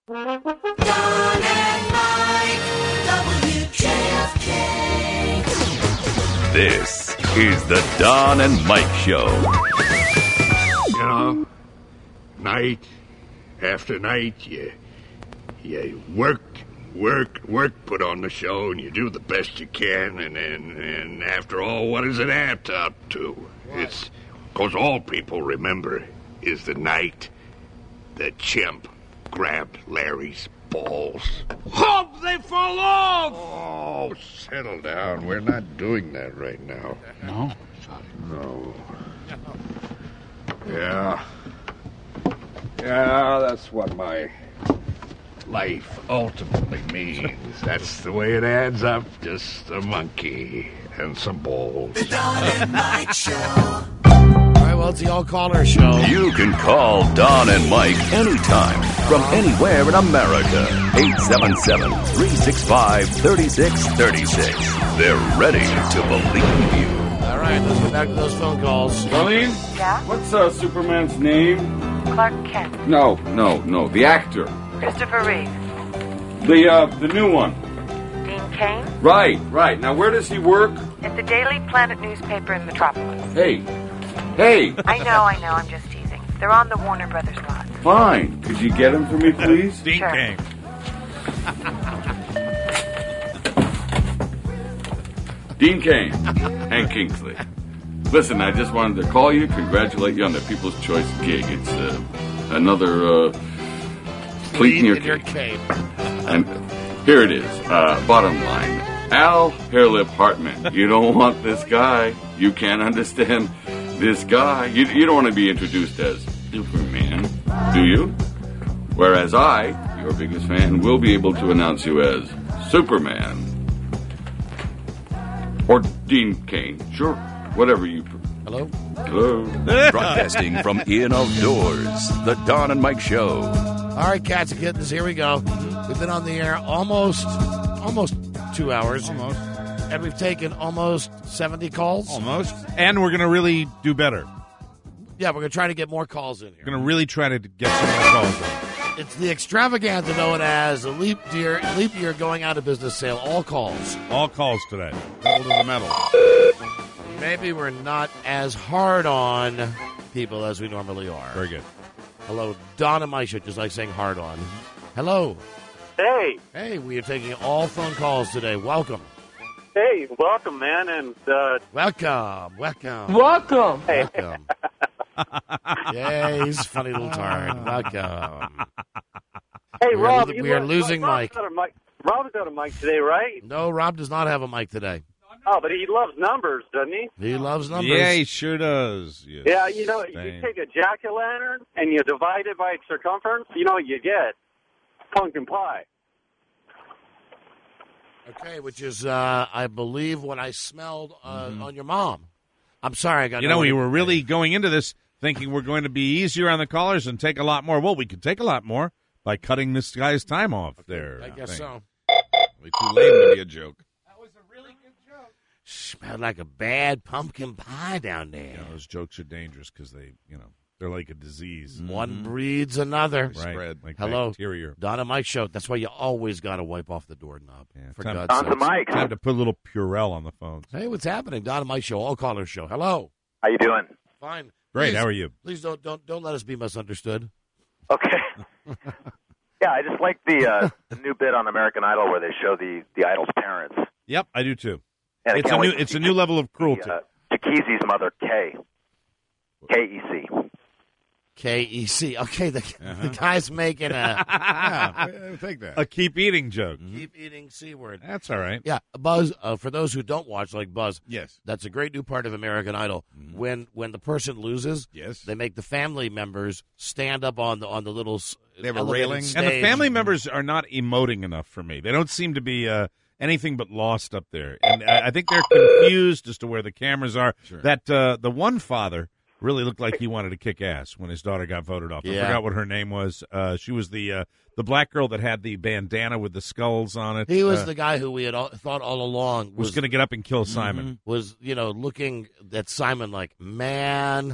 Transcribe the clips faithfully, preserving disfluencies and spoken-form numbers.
Don and Mike, W J F K. This is the Don and Mike Show. You know, night after night, you, you work, work, work, put on the show, and you do the best you can, and, and, and after all, what does it add up to? What? It's because all people remember is the night the chimp grabbed Larry's balls. Hope they fall off! Oh, settle down. We're not doing that right now. No? No. Yeah. Yeah, that's what my life ultimately means. That's the way it adds up. Just a monkey and some balls. The Don and Mike Show. All right, well, it's the all-caller show. You can call Don and Mike anytime from anywhere in America. eight seven seven, three six five, three six three six. They're ready to believe you. All right, let's get back to those phone calls. Darlene? Yeah? What's uh, Superman's name? Clark Kent. No, no, no. The actor. Christopher Reeve. The, uh, the new one. Dean Cain. Right, right. Now, where does he work? At the Daily Planet newspaper in Metropolis. Hey. Hey. I know, I know. I'm just teasing. They're on the Warner Brothers lot. Fine. Could you get him for me, please? Dean Sure. Cain. Dean Cain. Hank Kingsley. Listen, I just wanted to call you, congratulate you on the People's Choice gig. It's uh, another uh, pleat in your in your cake. cape. And here it is. Uh, bottom line. Al Hairlip Hartman. You don't want this guy. You can't understand this guy. You, you don't want to be introduced as Superman, do you? Whereas I, your biggest fan, will be able to announce you as Superman. Or Dean Cain. Sure. Whatever you prefer. Hello? Hello. Broadcasting from in outdoors, the Don and Mike Show. All right, cats and kittens, here we go. We've been on the air almost, almost two hours. Almost. And we've taken almost seventy calls. Almost. And we're going to really do better. Yeah, we're going to try to get more calls in here. We're going to really try to get some more calls in. It's the extravaganza known as the leap year, leap year going out of business sale. All calls. All calls today. Pedal to the metal. Maybe we're not as hard on people as we normally are. Very good. Hello, Don and Mike Show, just like saying hard on. Hello. Hey, Hey, we are taking all phone calls today. Welcome. hey, welcome, man, and uh, Welcome. Welcome. welcome. Hey, Welcome. Yeah, he's a funny little tard. Welcome. hey, We are Rob, lo- you we are Rob- losing Rob's Mike. got a mic. Rob's got a mic today, right? No, Rob does not have a mic today. Oh, but he loves numbers, doesn't he? He loves numbers. Yeah, he sure does. Yes. Yeah, you know, you Dang. take a jack-o'-lantern and you divide it by its circumference. You know what you get? Pumpkin pie. Okay, which is, uh, I believe, what I smelled uh, on your mom. I'm sorry, I got. You no know, we one- were really going into this thinking we're going to be easier on the callers and take a lot more. Well, we could take a lot more by cutting this guy's time off there. I guess think. so. Way too lame to be a joke. Smelled like a bad pumpkin pie down there. You know, those jokes are dangerous because they, you know, they're like a disease. One breeds another. Right. Spread. Like Hello. bacteria. Don and Mike Show. That's why you always got to wipe off the doorknob. Yeah, for time- God's On to sake. Mike. Time to put a little Purell on the phone. Hey, what's happening? Don and Mike Show. All caller show. Hello. How you doing? Fine. Great. Please, How are you? Please don't don't don't let us be misunderstood. Okay. Yeah, I just like the, uh, the new bit on American Idol where they show the, the idol's parents. Yep, I do too. And I It's a can't new wait to it's see a new level of cruelty. the, uh, Takeezi's mother, Kay. K E C. K E C. Okay, the, Uh-huh. the guy's making a Yeah, take that. A keep eating joke. keep eating C word. That's all right. Yeah, Buzz. Uh, for those who don't watch, like Buzz, Yes. that's a great new part of American Idol. When when the person loses, Yes. they make the family members stand up on the on the little. s- They have a elevated railing? stage. And the family members are not emoting enough for me. They don't seem to be uh, anything but lost up there. And I, I think they're confused as to where the cameras are. Sure. That uh, the one father really looked like he wanted to kick ass when his daughter got voted off. I Yeah. forgot what her name was. Uh, she was the uh, the black girl that had the bandana with the skulls on it. He was uh, the guy who we had all, thought all along was was going to get up and kill Simon. was you know looking at Simon like, man,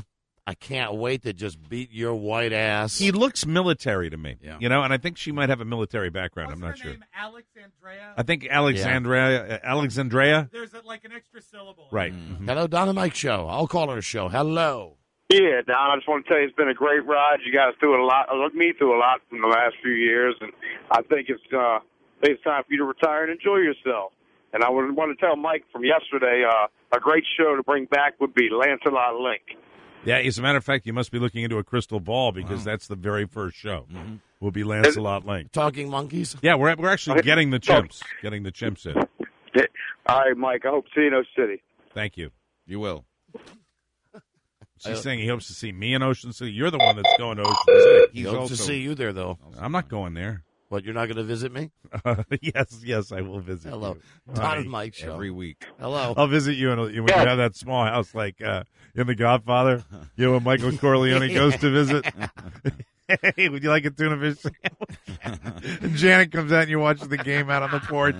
I can't wait to just beat your white ass. He looks military to me, Yeah. you know, and I think she might have a military background. What's I'm not her sure. name? Alexandria? I think Alexandria, uh, Alexandria, There's a, like an extra syllable. right? Mm-hmm. Hello, Don and Mike show. I'll call her a show. Hello. Yeah, Don, I just want to tell you it's been a great ride. You guys through a lot, uh, me through a lot in the last few years, and I think it's uh, I think it's time for you to retire and enjoy yourself. And I would want to tell Mike from yesterday, uh, a great show to bring back would be Lancelot Link. Yeah, as a matter of fact, you must be looking into a crystal ball because that's the very first show. Will be Lancelot Link. Talking monkeys? Yeah, we're we're actually getting the chimps, getting the chimps in. All right, Mike, I hope to see you in Ocean City. Thank you. You will. She's saying he hopes to see me in Ocean City. You're the one that's going to Ocean City. He hopes to see you there, though. I'm not going there. What, you're not going to visit me? Uh, yes, yes, I will visit. Hello. you. Don Hi. and Mike show. Every week. Hello. I'll visit you in, when you have that small house like uh, in The Godfather. You know, when Michael Corleone goes to visit. Hey, would you like a tuna fish sandwich? And Janet comes out and you're watching the game out on the porch.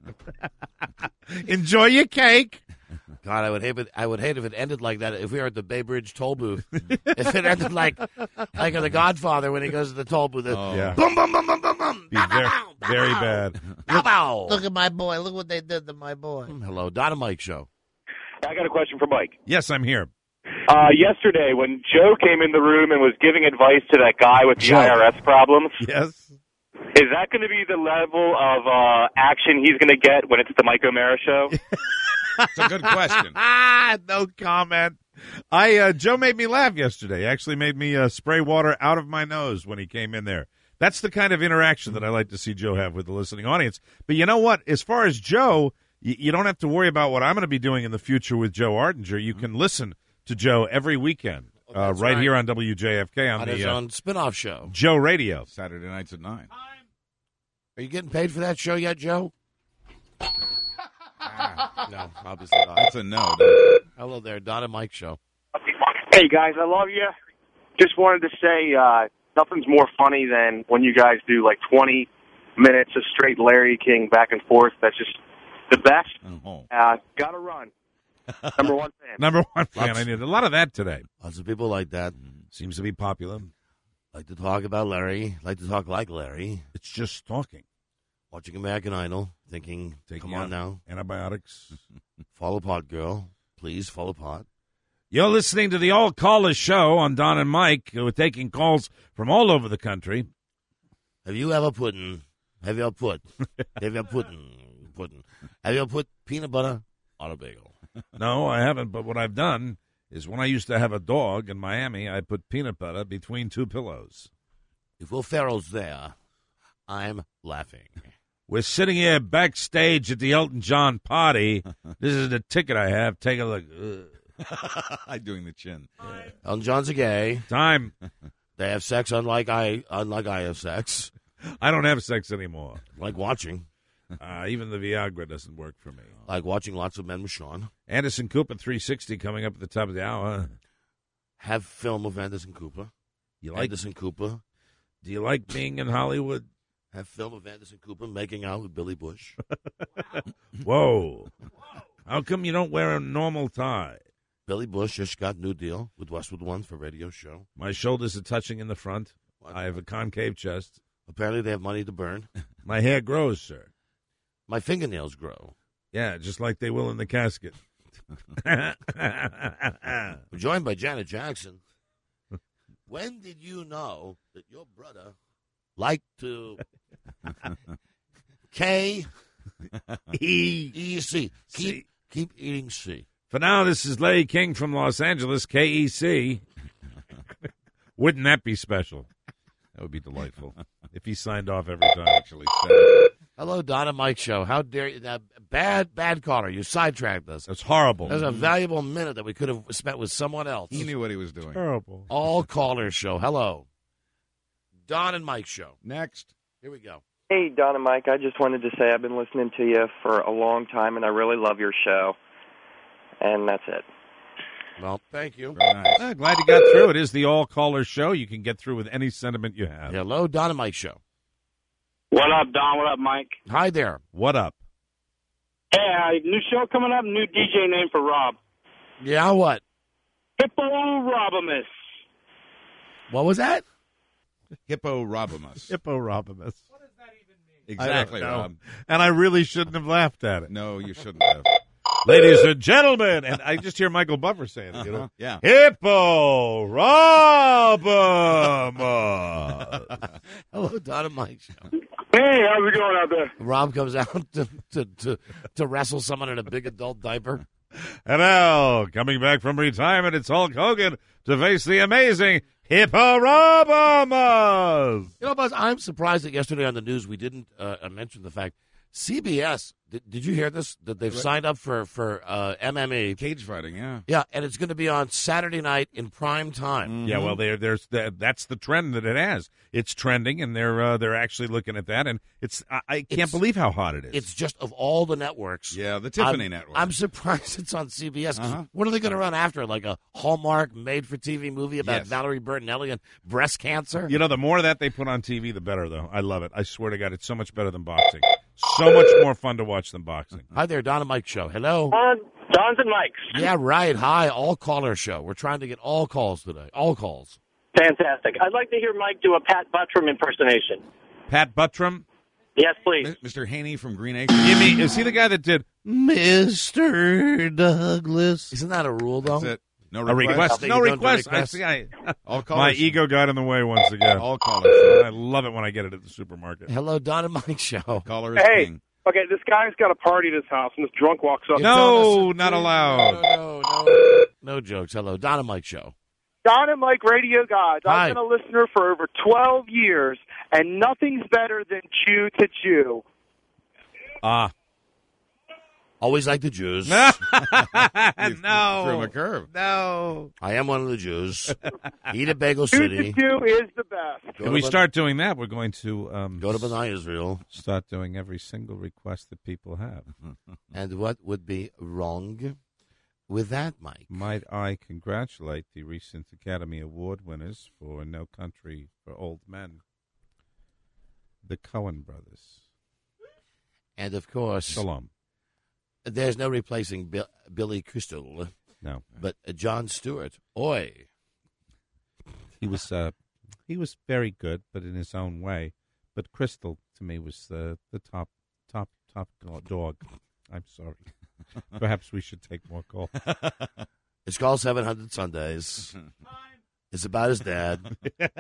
Enjoy your cake. God, I would hate it. I would hate if it ended like that. If we were at the Bay Bridge toll booth, if it ended like like in The Godfather when he goes to the toll booth, Oh. Yeah. boom, boom, boom, boom, boom, boom, Be bow, very, bow, bow, very bow, bad. bow, bow. Look at my boy. Look what they did to my boy. Hello, Don and Mike show. I got a question for Mike. Yes, I'm here. Uh, yesterday, when Joe came in the room and was giving advice to that guy with the Joe. I R S problems, Yes. is that going to be the level of uh, action he's going to get when it's the Mike O'Mara show? It's a good question. Ah, no comment. I uh, Joe made me laugh yesterday. Actually made me uh, spray water out of my nose when he came in there. That's the kind of interaction that I like to see Joe have with the listening audience. But you know what? As far as Joe, you, you don't have to worry about what I'm going to be doing in the future with Joe Ardinger. You can listen to Joe every weekend uh, That's right, right. here on W J F K on, On the his uh, own spin-off show. Joe Radio. Saturday nights at nine. Are you getting paid for that show yet, Joe? No, obviously not. That's a no. Hello there, Don and Mike show. Hey, guys, I love you. Just wanted to say uh, nothing's more funny than when you guys do like twenty minutes of straight Larry King back and forth. That's just the best. Oh. Uh, gotta run. Number one fan. Number one fan. Lots- I need a lot of that today. Lots of people like that. Seems to be popular. Like to talk about Larry. Like to talk like Larry. It's just talking. Watching American Idol. Thinking, Taking come on out now. Antibiotics. Fall apart, girl. Please fall apart. You're listening to the All Callers Show on Don and Mike. We're taking calls from all over the country. Have you ever put in, have you ever put, have you ever put in, put in, have you ever put peanut butter on a bagel? No, I haven't. But what I've done is when I used to have a dog in Miami, I put peanut butter between two pillows. If Will Ferrell's there, I'm laughing. We're sitting here backstage at the Elton John party. This is the ticket I have. Take a look. I'm doing the chin. Elton John's a gay. Time. They have sex unlike I, unlike I have sex. I don't have sex anymore. Like watching. Uh, even the Viagra doesn't work for me. Like watching lots of men with Sean. Anderson Cooper three sixty coming up at the top of the hour. Have film of Anderson Cooper. You like? Anderson Cooper. Do you like being in Hollywood? Have film of Anderson Cooper making out with Billy Bush. Whoa. How come you don't wear a normal tie? Billy Bush just got new deal with Westwood One for radio show. My shoulders are touching in the front. I have a concave chest. Apparently they have money to burn. My hair grows, sir. My fingernails grow. Yeah, just like they will in the casket. We're joined by Janet Jackson. When did you know that your brother liked to K E E C? Keep keep eating C. For now, this is Larry King from Los Angeles, K E C. Wouldn't that be special? That would be delightful if he signed off every time. Actually, said it. Hello, Donna Mike Show. How dare you? Uh, bad, bad caller. You sidetracked us. That's horrible. That was a valuable minute that we could have spent with someone else. He knew what he was doing. Terrible. All callers show. Hello. Don and Mike Show. Next. Here we go. Hey, Don and Mike. I just wanted to say I've been listening to you for a long time, and I really love your show. And that's it. Well, thank you. Very nice. Uh, glad you got through. It is the All Callers Show. You can get through with any sentiment you have. Hello, Don and Mike Show. What up, Don? What up, Mike? Hi there. What up? Hey, uh, new show coming up, new D J name for Rob. Yeah, what? Hipporobamus. What was that? Hippopotamus. Hippopotamus. Exactly, I don't know. Rob. And I really shouldn't have laughed at it. No, you shouldn't have. Ladies and gentlemen, and I just hear Michael Buffer saying it, you know? Uh-huh, yeah. Hippo Robamus. Hello, Don and Mike show. Hey, how's it going out there? Rob comes out to, to, to, to wrestle someone in a big adult diaper. And now, coming back from retirement, it's Hulk Hogan to face the amazing Hippo Robamus. You know, Buzz, I'm surprised that yesterday on the news we didn't uh, mention the fact C B S, did, did you hear this? That they've signed up for, for uh, M M A. Cage fighting, yeah. Yeah, and it's going to be on Saturday night in prime time. Mm-hmm. Yeah, well, there, there's the, that's the trend that it has. It's trending, and they're uh, they're actually looking at that, and it's I, I can't It's- believe how hot it is. It's just of all the networks. Yeah, the Tiffany I'm, Network. I'm surprised it's on C B S. 'cause Uh-huh. What are they going to run after? Like a Hallmark made-for-T V movie about Yes. Valerie Bertinelli and breast cancer? You know, the more that they put on T V, the better, though. I love it. I swear to God, it's so much better than boxing. So much more fun to watch than boxing. Hi there, Don and Mike show. Hello. Don, Don's and Mike's. Yeah, right. Hi, all caller show. We're trying to get all calls today. All calls. Fantastic. I'd like to hear Mike do a Pat Buttram impersonation. Pat Buttram? Yes, please. M- Mister Haney from Green Acres. Give me, is he the guy that did Mister Douglas? Isn't that a rule, though? That's it. No A request. request? No You don't do request. I requests? see. I, All my callers. ego got in the way once again. All callers. I love it when I get it at the supermarket. Hello, Don and Mike show. Caller is Hey, king. okay, this guy's got a party at his house, and this drunk walks up. No, not allowed. No, no, no. No jokes. Hello, Don and Mike show. Don and Mike Radio Gods. Hi. I've been a listener for over twelve years, and nothing's better than Jew to Jew. Ah. Always like the Jews. no. Threw him a curve. No. I am one of the Jews. Eat at Bagel Jew City. to Jew is the best. Go If to we Ban- start doing that, we're going to um, Go to Benai Israel. start doing every single request that people have. And what would be wrong with that, Mike? Might I congratulate the recent Academy Award winners for No Country for Old Men, the Coen brothers. And of course, Shalom. there's no replacing Bill, Billy Crystal, No, but uh, John Stewart. Oi. he was uh, he was very good, but in his own way. But Crystal to me was the the top top top dog. I'm sorry. Perhaps we should take more calls. It's called seven hundred Sundays. It's about his dad.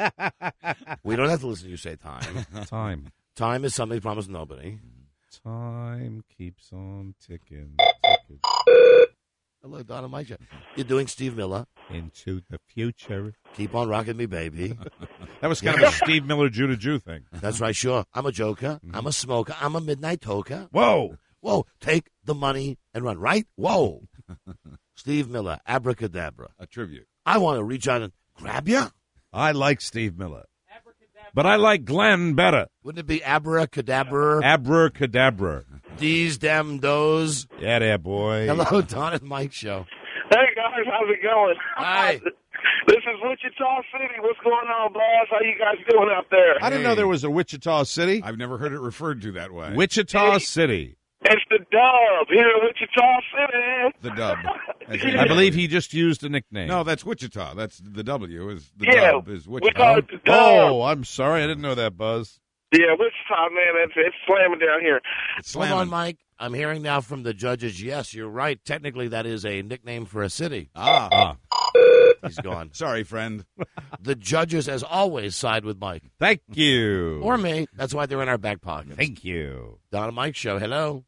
We don't have to listen to you say time. Time. Time is something promised nobody. Time keeps on ticking, ticking Hello, Don and Mike. You're doing Steve Miller. into the future. Keep on rocking me, baby. That was kind of a Steve Miller Jew to Jew thing. That's right, sure. I'm a joker. I'm a smoker. I'm a midnight toker. Whoa. Whoa, take the money and run, right? Whoa. Steve Miller, abracadabra. A tribute. I want to reach out and grab you. I like Steve Miller. But I like Glenn better. Wouldn't it be abracadabra? Abracadabra. These, them, those. Yeah, there, boy. Hello, Don and Mike show. Hey, guys, how's it going? Hi. This is Wichita City. What's going on, boss? How you guys doing out there? I didn't know there was a Wichita City. I've never heard it referred to that way. Wichita Hey. City. It's the Dub here in Wichita City. The dub. As in- I believe he just used a nickname. No, that's Wichita. That's the W. Is the Yeah, dub is we Wichita. call it the Dub. Oh, I'm sorry. I didn't know that, Buzz. Yeah, Wichita, man, it's, it's slamming down here. It's Hold slamming. on, Mike. I'm hearing now from the judges, yes, you're right. Technically, that is a nickname for a city. Ah, Ah, He's gone. sorry, friend. The judges, as always, side with Mike. thank you. Or me. That's why they're in our back pockets. Thank you. Don and Mike show. Hello.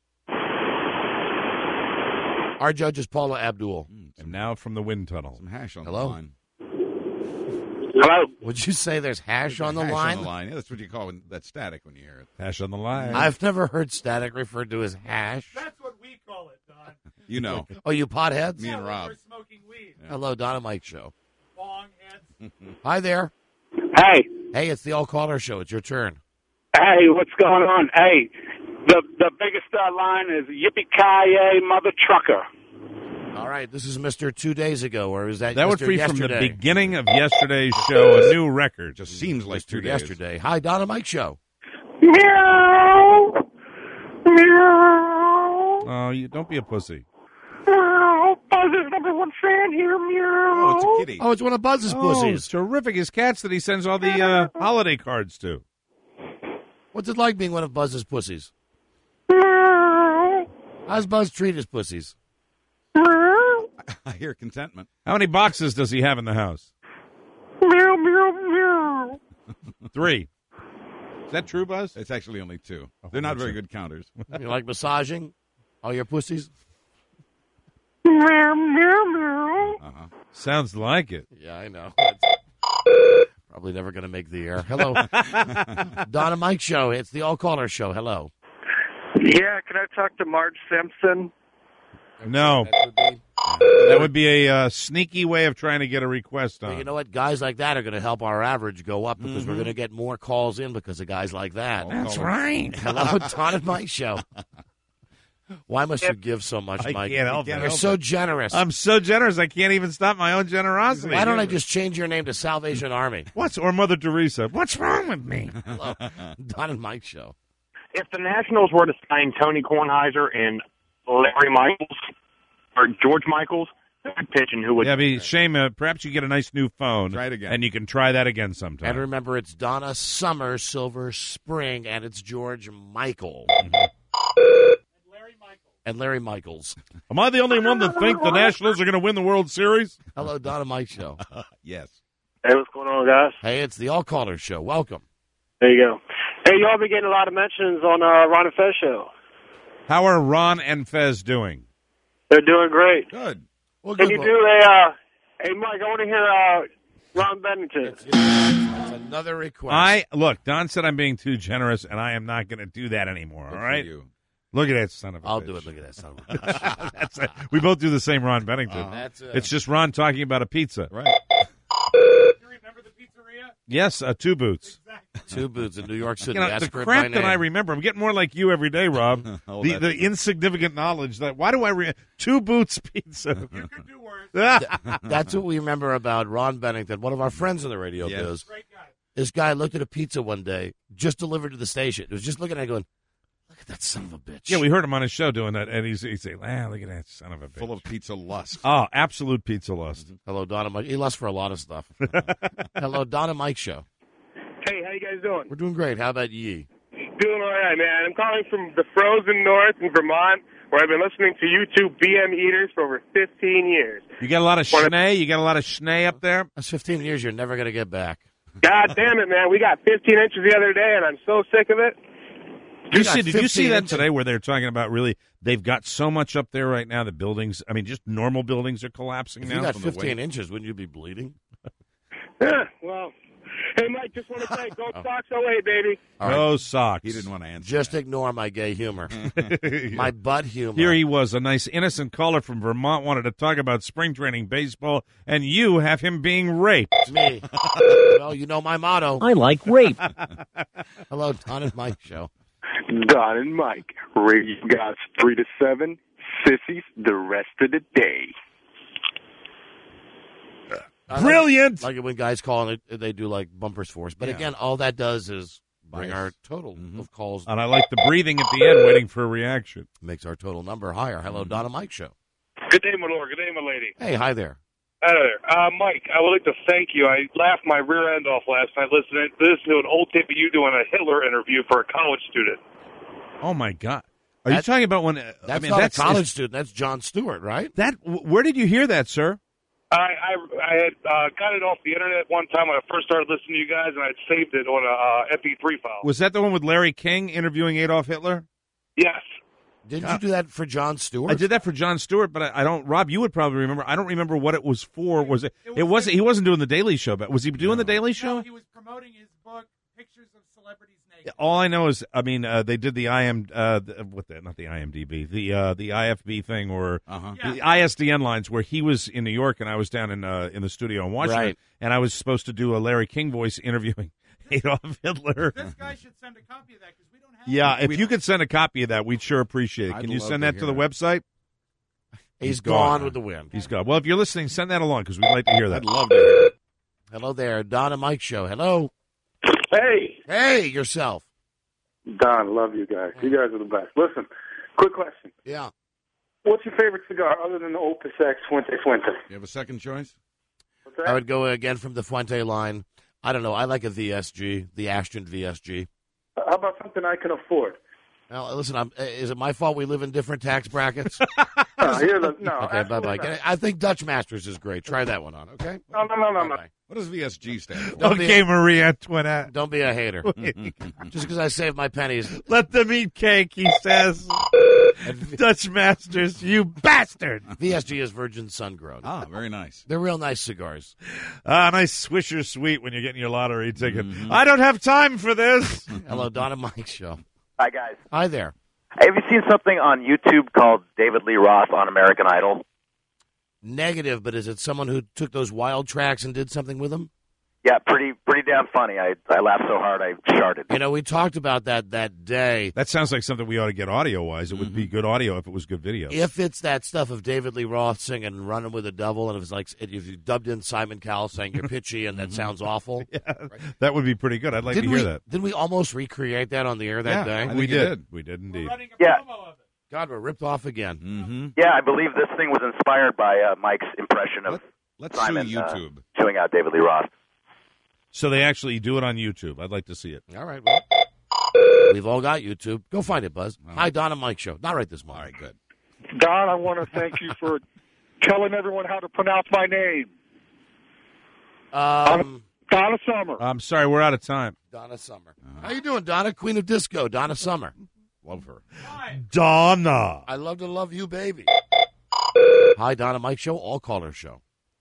Our judge is Paula Abdul. And now from the wind tunnel. Some hash on Hello? the line. Hello? Would you say there's hash on the hash line? on the line. Yeah, that's what you call when, that static when you hear it. Hash on the line. I've never heard static referred to as hash. That's what we call it, Don. You know. Oh, you potheads? Me and Yeah, Rob. We're smoking weed. Hello, Don and Mike show. Bong heads. Hi there. Hey, Hey, it's the All Caller Show. It's your turn. hey, what's going on? Hey, the the biggest uh, line is yippee-ki-yay, mother trucker. All right, this is Mister Two Days Ago, or is that that would Mister be from the Yesterday? beginning of yesterday's show, a new record. Just seems like Mister two days. Yesterday. Hi, Don and Mike show. Meow. Meow. Oh, you don't be a pussy. Meow. Buzz's number one fan here, meow. Oh, it's a kitty. Oh, it's one of Buzz's Oh, pussies. it's terrific. His cats that he sends all the uh, holiday cards to. What's it like being one of Buzz's pussies? Meow. How's Buzz treat his pussies? Meow. I hear contentment. How many boxes does he have in the house? Meow, meow, meow. Three. Is that true, Buzz? It's actually only two. They're not very good counters. You like massaging all your pussies? Meow, meow, meow. Uh-huh. Sounds like it. Yeah, I know. Probably never going to make the air. Hello. Don and Mike show. It's the all-caller show. Hello. Yeah, can I talk to Marge Simpson? No. That would be- That would be a uh, sneaky way of trying to get a request Well, on. you know what? Guys like that are going to help our average go up because Mm-hmm. we're going to get more calls in because of guys like that. That's right. Hello, Don and Mike show. Why must you give so much, I Mike? can't help You're it. so generous. I'm so generous, I can't even stop my own generosity. Why don't I just change your name to Salvation Army? What's or Mother Teresa? What's wrong with me? Hello, Don and Mike show. If the Nationals were to sign Tony Kornheiser and Larry Michaels, or George Michaels, they'd pitch and who would... Yeah, be shame. Uh, perhaps you get a nice new phone. Try it again. and you can try that again sometime. And remember, it's Donna Summer, Silver Spring, and it's George Michael. And Larry Michaels. Am I the only one that think the Nationals are going to win the World Series? Hello, Don and Mike show. Yes. Hey, what's going on, guys? Hey, it's the all-caller show. Welcome. There you go. Hey, y'all been getting a lot of mentions on uh, Ron and Fez show. How are Ron and Fez doing? They're doing great. Good. Well, Can good you luck. do a... Uh, hey, Mike, I want to hear uh, Ron Bennington. It's, it's another request. I look. Don said I'm being too generous, and I am not going to do that anymore. Good all for right. you. Look at that son of a I'll bitch. do it. Look at that son of a bitch. That's it. We both do the same Ron Bennington. Uh-huh. That's, uh, It's just Ron talking about a pizza. Right. You remember the pizzeria? Yes, uh, two boots. Two boots in New York City. You know, Ask the for it crap by that name. I remember. I'm getting more like you every day, Rob. Oh, the that's the good. insignificant knowledge that why do I re- two boots pizza? You could do worse. That's what we remember about Ron Bennington, one of our friends on the radio Yes. biz. Great guy. This guy looked at a pizza one day, just delivered to the station. He was just looking at it going, look at that son of a bitch. Yeah, we heard him on his show doing that, and he's he'd say, "Ah, look at that son of a bitch." Full of pizza lust. Oh, absolute pizza lust. Hello, Don and Mike. He lusts for a lot of stuff. Hello, Don and Mike show. Hey, how you guys doing? We're doing great. How about ye? Doing all right, man. I'm calling from the frozen north in Vermont, where I've been listening to you two B M eaters for over fifteen years. You got a lot of schnee. You got a lot of schnee up there. That's fifteen years you're never going to get back. God damn it, man. We got fifteen inches the other day, and I'm so sick of it. You got see, did you see fifteen that inches. today where they're talking about really they've got so much up there right now the buildings, I mean just normal buildings are collapsing If now. you got from the fifteen weight. inches, wouldn't you be bleeding? Yeah, well, hey, Mike, just want to say, go Sox oh eight, baby. All right. No socks. He didn't want to answer. Just ignore my gay humor. My butt humor. Here he was, a nice innocent caller from Vermont, wanted to talk about spring training baseball, and you have him being raped. It's me. Well, you know my motto. I like rape. Hello, Don and Mike show. Don and Mike, radio guys three to seven, sissies the rest of the day. I Brilliant. Like, like it when guys call and they, they do like bumpers for us. But Yeah. again, all that does is bring Bias. our total Mhm. of calls, And I like the breathing at the end, waiting for a reaction. makes our total number higher. Hello, Mm-hmm. Don and Mike show. Good day, my lord. Good day, my lady. Hey, hi there. Hello there. Uh, Mike, I would like to thank you. I laughed my rear end off last night listening, listening to an old tape of you doing a Hitler interview for a college student. Oh my God! Are you That- talking about when? Uh, That's I mean, not that's a college is- student. That's John Stewart, right? That where did you hear that, sir? I I, I had uh, got it off the internet one time when I first started listening to you guys, and I would saved it on a uh, M P three file. Was that the one with Larry King interviewing Adolf Hitler? Yes. Didn't you do that for John Stewart? I did that for John Stewart, but I, I don't. Rob, you would probably remember. I don't remember what it was for. Was it? It was It wasn't. his- He wasn't doing the Daily Show, but was he doing the Daily Show? No, he was promoting his book, Pictures of Celebrities Naked. All I know is, I mean, uh, they did the I M, uh, the, what the, not the I M D B, the uh, the I F B thing, or Uh-huh. Yeah. the I S D N lines, where he was in New York and I was down in uh, in the studio in Washington, Right. and I was supposed to do a Larry King voice interviewing Adolf Hitler. This guy should send a copy of that because we don't have Yeah, it. if We- you could send a copy of that, we'd sure appreciate it. I'd Can you love send to that to hear the that. website? He's He's gone gone. with the wind. He's gone. Well, if you're listening, send that along because we'd like to hear that. I'd love to hear it. Hello there, Don and Mike show. Hello. Hey, Hey, yourself. Don, love you guys. You guys are the best. Listen, quick question. Yeah. what's your favorite cigar other than the Opus X Fuente Fuente? You have a second choice? What's that? I would go again from the Fuente line. I don't know. I like a V S G, the Ashton V S G. How about something I can afford? Now, listen, I'm, is it my fault we live in different tax brackets? No, here's a, no. Okay, bye-bye. absolutely not. I think Dutch Masters is great. Try that one on, okay? No, no, no, no, no. Bye-bye. What does V S G stand for? Don't be Okay, a- Marie Antoinette. Don't be a hater. Just because I saved my pennies. Let them eat cake, he says. Dutch Masters, you bastard. V S G is Virgin Sun Grown. Ah, very nice. They're real nice cigars. Ah, nice Swisher Sweet when you're getting your lottery ticket. I don't have time for this. Hello, Donna Mike Show. Hi, guys. Hi there. Have you seen something on YouTube called David Lee Roth on American Idol? Negative, but is it someone who took those wild tracks and did something with them? Yeah, pretty pretty damn funny. I I laughed so hard I sharted. You know, we talked about that that day. That sounds like something we ought to get audio-wise. It would be good audio if it was good video. If it's that stuff of David Lee Roth singing "Running with the Devil," and if it's like if you dubbed in Simon Cowell saying "You're pitchy" and that sounds awful, yeah, that would be pretty good. I'd like didn't to hear we, that. Didn't we almost recreate that on the air that Yeah, day? I We think you did. did. We did indeed. Yeah, God, we're ripped off again. Mm-hmm. yeah. I believe this thing was inspired by uh, Mike's impression of Let, let's Simon sue uh, YouTube. chewing out David Lee Roth. So they actually do it on YouTube. I'd like to see it. All right, well, we've all got YouTube. Go find it, Buzz. Hi, Donna Mike Show. Not right this morning. All right, good. Don, I want to thank you for telling everyone how to pronounce my name. Um, Donna Summer. I'm sorry, we're out of time. Donna Summer. How you doing, Donna? Queen of Disco, Donna Summer. Love her. Donna. I love to love you, baby. Hi, Donna Mike Show, all caller show.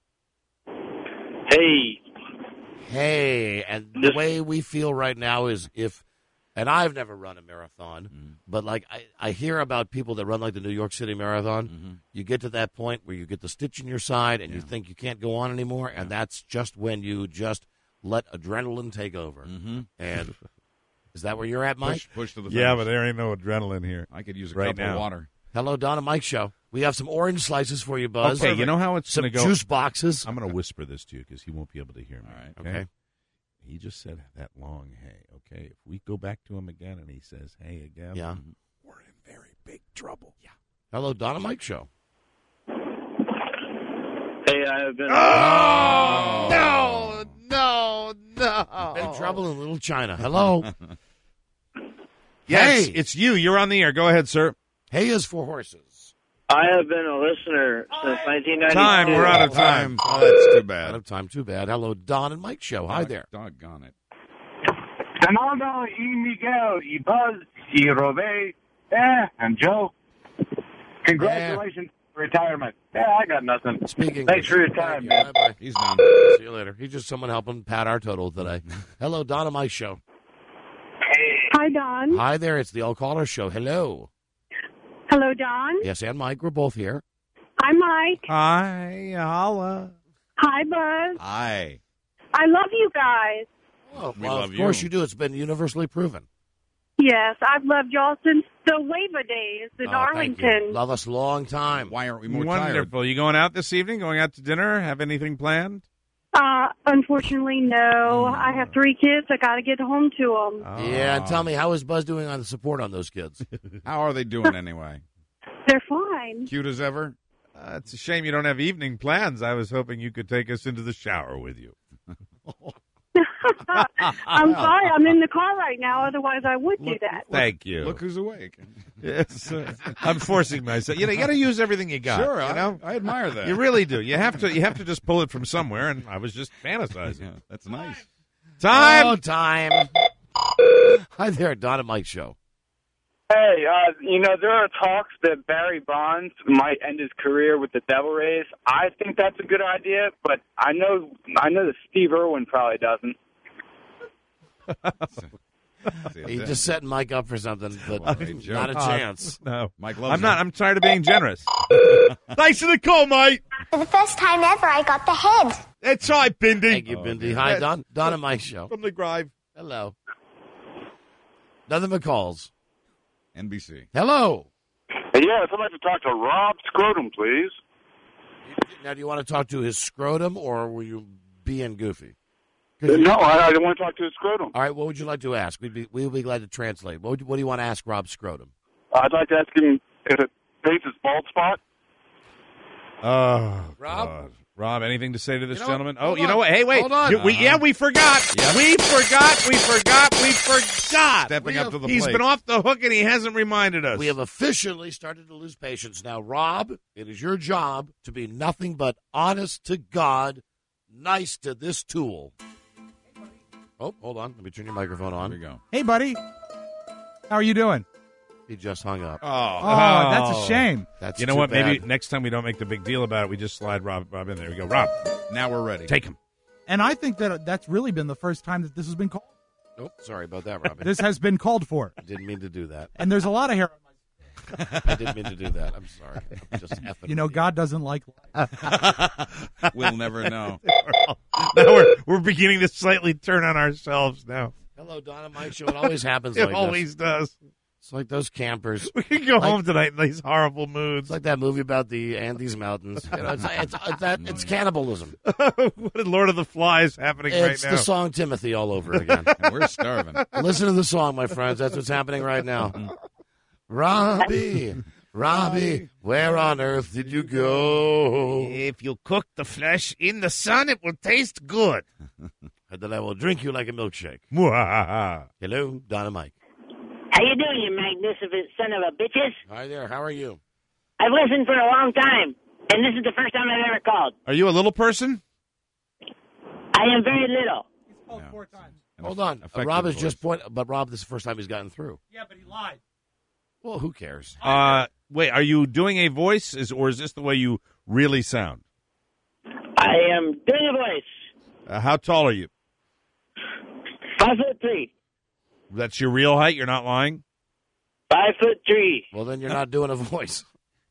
Hey, Hey, and the way we feel right now is if, and I've never run a marathon, Mm-hmm. but like I, I hear about people that run like the New York City Marathon. Mm-hmm. You get to that point where you get the stitch in your side and you think you can't go on anymore, and that's just when you just let adrenaline take over. Mm-hmm. And is that where you're at, Mike? Push, push to the Yeah, finish. but there ain't no adrenaline here. I could use a right cup now. of water. Hello, Donna Mike Show. We have some orange slices for you, Buzz. Okay, you know how it's some going to go? juice boxes. I'm going to whisper this to you because he won't be able to hear me. All right. Okay. He just said that long hey. Okay, if we go back to him again and he says hey again, Yeah. we're in very big trouble. Yeah. Hello, Donna Mike Show. hey, I have been. Oh, No, no, no. Big trouble in Little China. Hello. Yes, Hey. it's you. You're on the air. Go ahead, sir. Hey is for horses. I have been a listener since nineteen ninety-two. Time. We're out of time. Oh, that's too Out bad. of time. Too bad. Hello, Don and Mike Show. Hi there. Doggone it. Fernando y Miguel y Buzz y Robé. Eh, and Joe. Congratulations on retirement. Yeah, I got nothing. Speaking. Thanks for your time, man. Bye-bye. He's done. See you later. He's just someone helping pad our total today. Hello, Don and Mike Show. Hi, Don. Hi there. It's the All Caller Show. Hello. Hello, Don. Yes, and Mike. We're both here. Hi, Mike. Hi, holla. Hi, Buzz. Hi. I love you guys. Well, We well, love of course you. you do. It's been universally proven. Yes, I've loved y'all since the Wava days in Oh, thank you. Arlington. Love us long time. Why aren't we more tired? Wonderful. You going out this evening? Going out to dinner? Have anything planned? Uh, unfortunately, no. I have three kids. I got to get home to them. Yeah, and tell me, how is Buzz doing on the support on those kids? How are they doing anyway? They're fine. Cute as ever? Uh, it's a shame you don't have evening plans. I was hoping you could take us into the shower with you. I'm sorry. I'm in the car right now. Otherwise, I would do that. Thank you. Look who's awake. Yes, uh, I'm forcing myself. You know, you got to use everything you got. Sure, you I, know, I admire that. you really do. You have to. You have to just pull it from somewhere. And I was just fantasizing. Yeah, that's nice. Time. Oh, time. Hi there, Don and Mike Show. Hey, uh, you know, there are talks that Barry Bonds might end his career with the Devil Rays. I think that's a good idea, but I know I know that Steve Irwin probably doesn't. He just setting Mike up for something, but Hey, Joe. not a Uh, chance. No, Mike loves I'm not. him. I'm tired of being generous. Thanks for the call, mate. For the first time ever, I got the head. That's right, Bindi. Thank you, Bindi. Hi, Don. Don and Mike Show. From the grave. Hello. Nothing but calls. N B C. Hello. Yes, I'd like to talk to Rob Scrotum, please. Now, do you want to talk to his scrotum, or were you being goofy? No, I, I don't want to talk to his scrotum. All right, what would you like to ask? We'd be, we would be glad to translate. What, would you, what do you want to ask Rob Scrotum? I'd like to ask him if it, paints his bald spot? Oh, Rob? God. Rob, anything to say to this You know, gentleman? Oh, hold you know on. what? Hey, wait. Hold on. You- we, Uh-huh. yeah, we forgot. Yep. We forgot. We forgot. We forgot. Stepping up to the He's plate. been off the hook and he hasn't reminded us. We have officially started to lose patience. Now, Rob, it is your job to be nothing but honest to God, nice to this tool. Oh, hold on. Let me turn your microphone on. There we go. Hey, buddy. How are you doing? He just hung up. Oh, Oh, that's a shame. That's You know too what? Maybe bad. next time we don't make the big deal about it. We just slide Rob, Rob in there. We go, Rob, now we're ready. take him. And I think that that's really been the first time that this has been called. Nope, sorry about that, Robin. This has been called for. I didn't mean to do that. And there's a lot of hair on my. I didn't mean to do that. I'm sorry. I'm just effing. You know, God doesn't like. We'll never know. Now we're, we're beginning to slightly turn on ourselves now. Hello, Donna Mike Show. It always happens It like always this. does. It's like those campers. We can go Like- home tonight in these horrible moods. It's like that movie about the Andes Mountains. You know, it's, it's, it's, that, it's cannibalism. What is Lord of the Flies happening It's right now? the song Timothy all over again. And we're starving. Listen to the song, my friends. That's what's happening right now. Robbie, Robbie, where on earth did you go? If you cook the flesh in the sun, it will taste good. And then I will drink you like a milkshake. Mwahaha. Hello, Donna Mike. How you doing, you magnificent son of a bitches? Hi there. How are you? I've listened for a long time, and this is the first time I've ever called. Are you a little person? I am very little. He's called four times. Hold on. Uh, effective Rob is voice. just point, but Rob, this is the first time he's gotten through. Yeah, but he lied. Well, who cares? Uh, wait, are you doing a voice, is, or is this the way you really sound? I am doing a voice. Uh, how tall are you? Five foot three. That's your real height? You're not lying? Five foot three. Well, then you're not doing a voice.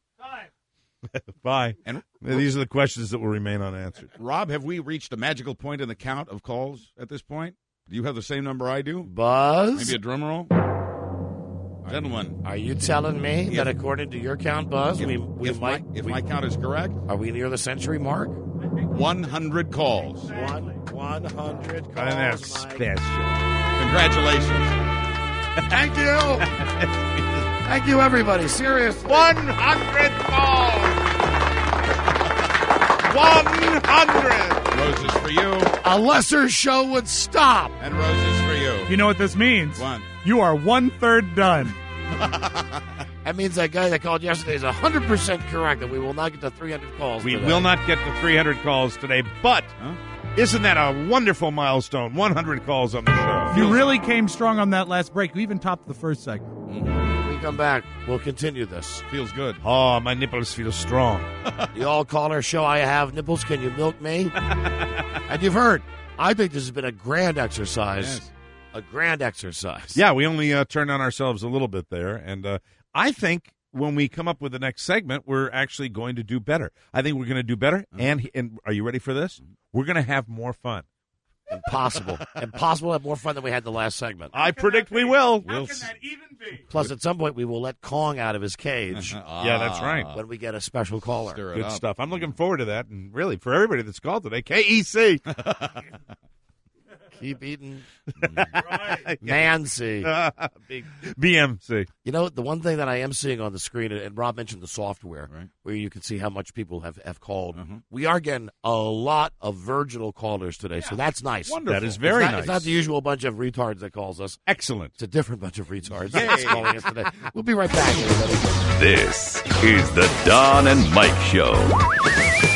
Bye. And These are the questions that will remain unanswered. Rob, have we reached a magical point in the count of calls at this point? Do you have the same number I do? Buzz? Maybe a drum roll? Gentlemen. Are you telling me If- that according to your count, Buzz, If, we, we if might... my, if we- my count is correct, Are we near the century mark? one hundred calls. One, one hundred calls, And that's Mike. special. Congratulations. Thank you. Thank you, everybody. Seriously. one hundred calls! one hundred! Roses for you, A lesser show would stop. and roses for you. You know what this means? One. You are one third done. That means that guy that called yesterday is one hundred percent correct that we will not get to three hundred calls We today. will not get to three hundred calls today, but Huh? isn't that a wonderful milestone? one hundred calls on the show. You really came strong on that last break. You even topped the first segment. When we come back, we'll continue this. Feels good. Oh, my nipples feel strong. The all-caller show, I have nipples, can you milk me? And you've heard, I think this has been a grand exercise. Yes. A grand exercise. Yeah, we only uh, turned on ourselves a little bit there, and uh, I think when we come up with the next segment, we're actually going to do better. I think we're going to do better, and and are you ready for this? We're going to have more fun. Impossible. Impossible to have more fun than we had the last segment. I predict we will. How We'll can s- that even be? Plus, at some point, we will let Kong out of his cage Yeah, that's right. when we get a special caller. Stir it Good up. stuff. I'm looking forward to that, and really for everybody that's called today, K E C. Keep eating. Right. Nancy. Big B M C. You know, the one thing that I am seeing on the screen, and Rob mentioned the software, Right. where you can see how much people have, have called. Uh-huh. We are getting a lot of virginal callers today, so that's nice. Wonderful. That is very it's not, nice. It's not the usual bunch of retards that calls us. Excellent. It's a different bunch of retards that's calling us today. We'll be right back, everybody. This is the Don and Mike Show.